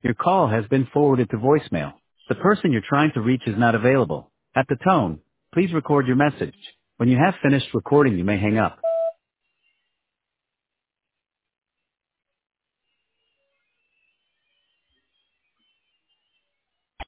Your call has been forwarded to voicemail. The person you're trying to reach is not available. At the tone, please record your message. When you have finished recording, you may hang up.